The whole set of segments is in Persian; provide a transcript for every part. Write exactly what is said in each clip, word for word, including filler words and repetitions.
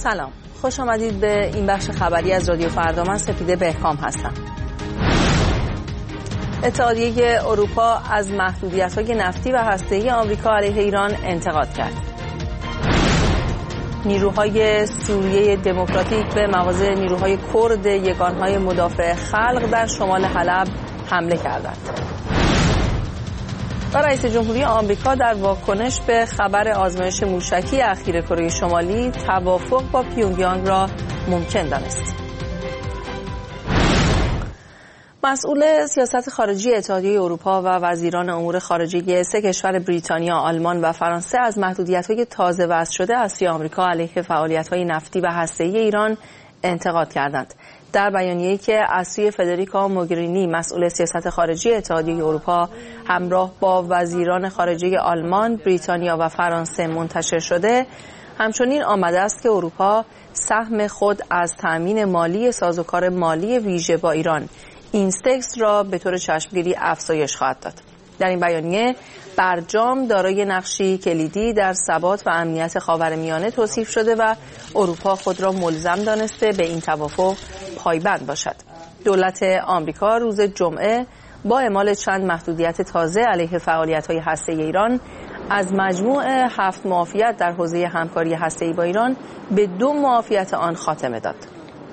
سلام، خوش آمدید به این بخش خبری از رادیو فردا. من سپیده بهکام هستم. اتحادیه اروپا از محدودیت‌های نفتی و هسته‌ای آمریکا علیه ایران انتقاد کرد. نیروهای سوریه دموکراتیک به مغازه نیروهای کرد یگانهای مدافع خلق در شمال حلب حمله کردند. و رئیس جمهوری آمریکا در واکنش به خبر آزمایش موشکی اخیر کره شمالی توافق با پیونگیانگ را ممکن دانست. مسئول سیاست خارجی اتحادیه اروپا و وزیران امور خارجه سه کشور بریتانیا، آلمان و فرانسه از محدودیت‌های تازه وضع شده از سوی آمریکا علیه فعالیت‌های نفتی و هسته‌ای ایران انتقاد کردند. در بیانیه‌ای که از سوی فدریکا موگرینی، مسئول سیاست خارجی اتحادیه اروپا، همراه با وزیران خارجه آلمان، بریتانیا و فرانسه منتشر شده، همچنین آمده است که اروپا سهم خود از تأمین مالی سازوکار مالی ویژه با ایران اینستکس را به طور چشمگیری افزایش خواهد داد. در این بیانیه برجام دارای نقشی کلیدی در ثبات و امنیت خاورمیانه توصیف شده و اروپا خود را ملزم دانسته به این توافق پایبند باشد. دولت آمریکا روز جمعه با اعمال چند محدودیت تازه علیه فعالیت‌های هسته‌ای ایران از مجموع هفت معافیت در حوزه همکاری هسته‌ای با ایران به دو معافیت آن خاتمه داد.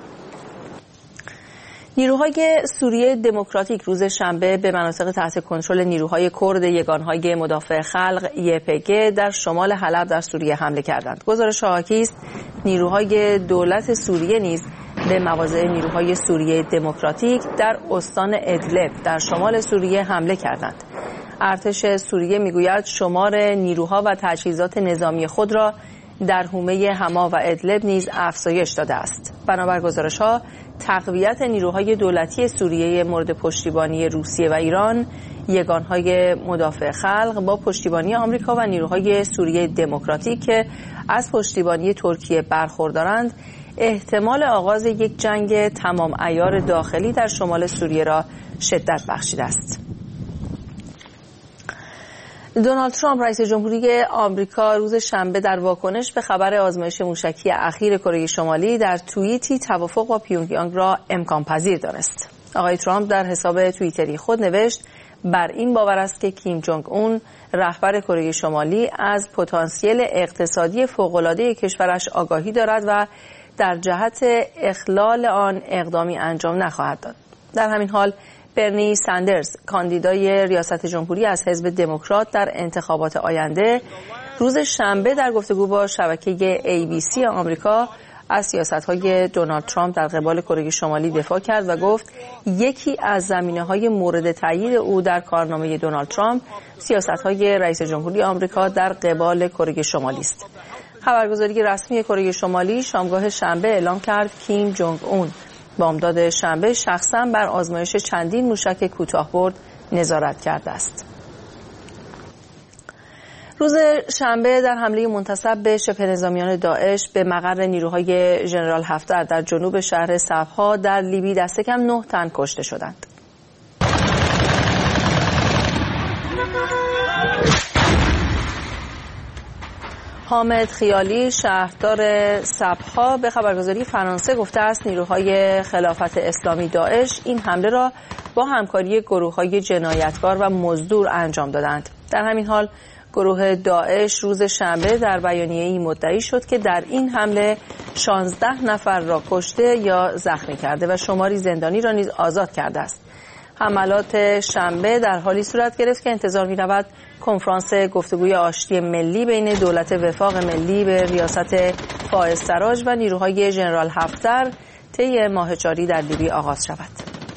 نیروهای سوریه دموکراتیک روز شنبه به مناطق تحت کنترل نیروهای کرد یگانهای مدافع خلق (ای پی جی) در شمال حلب در سوریه حمله کردند. گزارش حاکی است نیروهای دولت سوریه نیز به مواضع نیروهای سوریه دموکراتیک در استان ادلب در شمال سوریه حمله کردند. ارتش سوریه میگوید شمار نیروها و تجهیزات نظامی خود را در حومه حما و ادلب نیز افزایش داده است. بنابر گزارش‌ها تقویت نیروهای دولتی سوریه مورد پشتیبانی روسیه و ایران، یگانهای مدافع خلق با پشتیبانی آمریکا و نیروهای سوریه دموکراتیک که از پشتیبانی ترکیه برخوردارند، احتمال آغاز یک جنگ تمام عیار داخلی در شمال سوریه را شدت بخشیده است. دونالد ترامپ رئیس جمهوری آمریکا روز شنبه در واکنش به خبر آزمایش موشکی اخیر کره شمالی در توییتی توافق با پیونگیانگ را امکان پذیر دانست. آقای ترامپ در حساب توییتری خود نوشت بر این باور است که کیم جونگ اون رهبر کره شمالی از پتانسیل اقتصادی فوق‌العاده کشورش آگاهی دارد و در جهت اخلال آن اقدامی انجام نخواهد داد. در همین حال برنی ساندرز، کاندیدای ریاست جمهوری از حزب دموکرات در انتخابات آینده، روز شنبه در گفتگو با شبکه ای بی سی آمریکا از سیاست‌های دونالد ترامپ در قبال کره شمالی دفاع کرد و گفت یکی از زمینه‌های مورد تایید او در کارنامه دونالد ترامپ سیاست‌های رئیس جمهوری آمریکا در قبال کره شمالی است. خبرگزاری رسمی کره شمالی شامگاه شنبه اعلام کرد کیم جونگ اون بامداد شنبه شخصاً بر آزمایش چندین موشک کوتاه‌برد نظارت کرده است. روز شنبه در حمله منتصب به شبه نظامیان داعش به مقر نیروهای ژنرال حفتر در جنوب شهر صفها در لیبی دست کم نه تن کشته شدند. حامد خیالی، شهردار صفها، به خبرگزاری فرانسه گفته است نیروهای خلافت اسلامی داعش این حمله را با همکاری گروه‌های جنایتکار و مزدور انجام دادند. در همین حال گروه داعش روز شنبه در بیانیه‌ای مدعی شد که در این حمله شانزده نفر را کشته یا زخمی کرده و شماری زندانی را نیز آزاد کرده است. حملات شنبه در حالی صورت گرفت که انتظار می‌رود کنفرانس گفتگوی آشتی ملی بین دولت وفاق ملی به ریاست فائز سراج و نیروهای ژنرال حفتر طی ماه جاری در لیبی آغاز شود.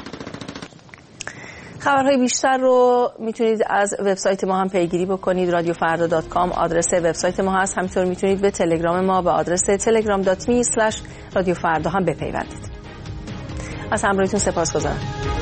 خبرهای بیشتر رو میتونید از وبسایت ما هم پیگیری بکنید. رادیو فردا دات کام آدرس وبسایت ما هست. همینطور میتونید به تلگرام ما به آدرس تلگرام دات می اسلش رادیو فردا هم بپیوندید. از همراهیتون سپاسگزارم.